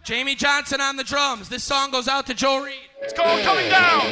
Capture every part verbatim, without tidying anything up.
Jamie Johnson on the drums. This song goes out to Joe Reed. It's called Coming Down.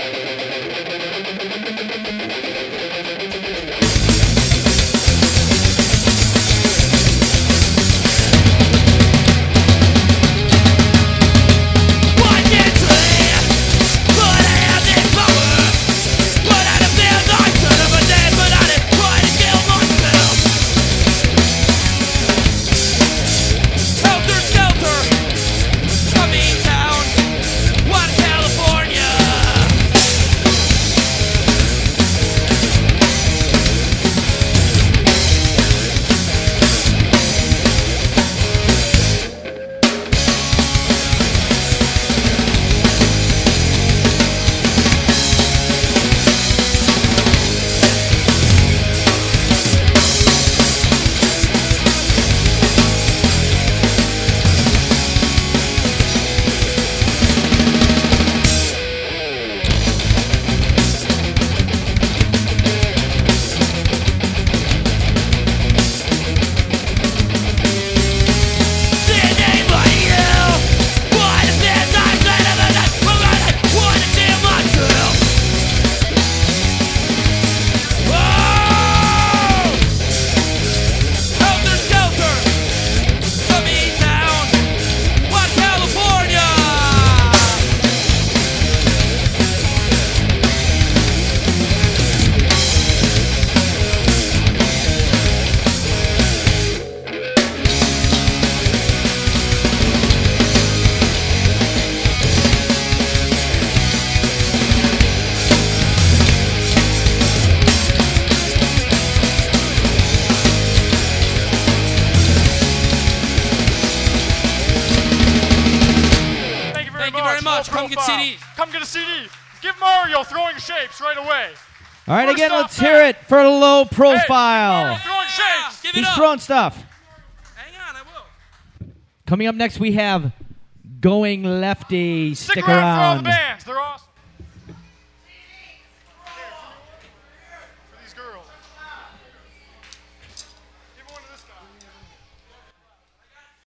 Come get C D. Come get a C D. Give Mario Throwing Shapes right away. All right, First again, off, let's hear it for Low Profile. Hey, Mario Throwing Shapes. Give it He's up. throwing stuff. Hang on, I will. Coming up next, we have Going Lefty. Stick, Stick around for all the around. band.